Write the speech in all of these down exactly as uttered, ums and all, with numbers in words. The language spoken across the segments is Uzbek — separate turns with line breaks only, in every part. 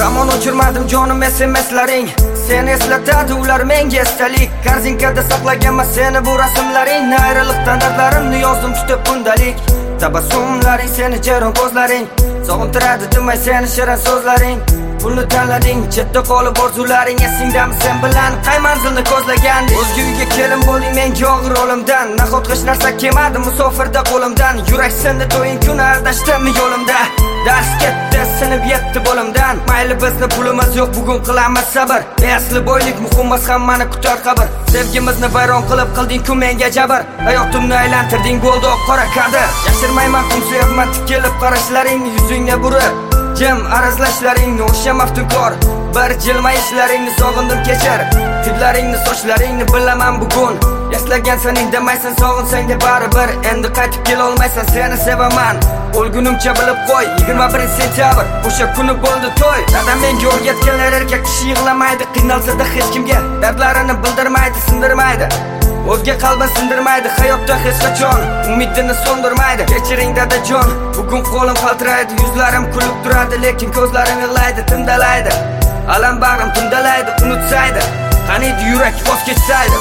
Zamon o'chirmadim jonim S M S'laring. Seni eslatadi ular menga esdalik. Korzinkada saqlaganman seni bu rasmlaring. Ayriliqdan dardlarimni yozdim tutib kundalik. Tabassumlaring seni jaron ko'zlaring. Sog'intiradi tinmay seni shirin so'zlaring. Pulni tanlading, chetda qolib orzularing. Esingdami sen bilan qay manzilni ko'zlaganding? O'zga uyga kelin bo'lding menga og'ir o'limdan. Nahot hech narsa kelmadi musofirda qo'limdan. Yurak sindi to'ying kuni ardashdimmi yo'limda? Dars ketdi, sinib yetdi bo'limdan. Mayli bizni pulimiz yo'q, bugun qilamiz sabr. Asli boylik muhim emas, hammani kutar qabr. Sevgimizni vayron qilib qilding ku menga jabr. Hayotimni aylantirding bo'ldi qora kadir. Yashirmayman qumsuyapman tikilib qarashlaringni yuzingga burib. Jim arazlashlaringni o'sha maftunkor. Bir jilmayishlaringni sog'indim kechir. Hidlaringni sochlaringni bilaman bugun. Eslagansan indamaysan sog'insang deb baribir. Endi qaytib kela olmaysan seni sevaman. O'lgunimcha bilib qo'y yigirma birinchi sentyabr. O'sha kuni bo'ldi to'y. Dadam menga o'rgatganlar erkak kishi yig'lamaydi. Qiynalsa-da hech kimga dardlarini bildirmaydi, sindirmaydi. O'zga qalbini sindirmaydi, hayotda hech qachon umidini so'ndirmaydi. Kechiring dadajon, bugun qo'lim qaltiraydi, yuzlarim kulib turadi, lekin ko'zlarim yig'laydi, tindalaydi. Alam bag'rim tindalaydi, unutsaydi. Qaniydi yurak voz kechsaydi.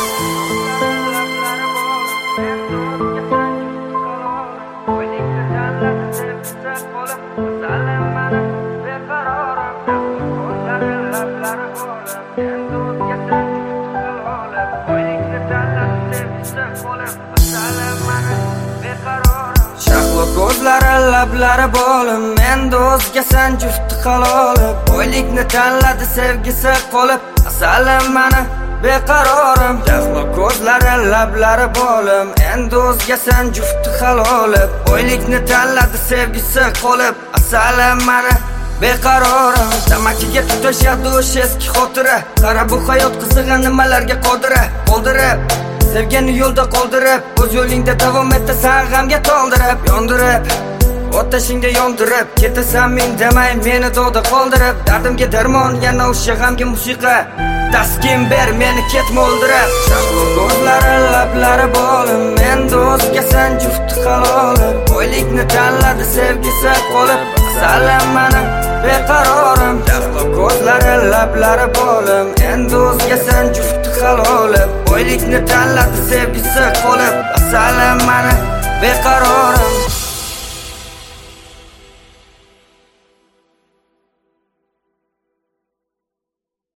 Shahlo ko'zlari lablari bo'lim, endi o'zgasan jufti haloli. Boylikni tanladi sevgisi qolib, asalim mani beqarorim. Shahlo ko'zlari lablari bo'lim, endi o'zgasan jufti haloli. Boylikni tanladi sevgisi qolib, asalim mani beqarorim. Tamakiga tutashadi o'sha eski xotira. Qara bu hayot qizig'i nimalarga qodira. Qoldirib sevgani yo'lda qoldirib, o'z yo'lingda davom etasan g'amga to'ldirib, yondirib otashingda yondirib, ketasan men demay meni dovda qoldirib. Dardimga darmon yana o'sha g'amga musiqa. Taskin ber meni ketma o'ldirib. Shahlo ko'zlari lablari bo'lim, endi o'zgasan jufti haloli. Boylikni tanladi sevgisi qolib, asalim mani beqarorim. Shahlo ko'zlari lablari bo'lim, endi o'zgasan jufti haloli. Boylikni tanladi sevgisi qolib, asalim mani beqarorim.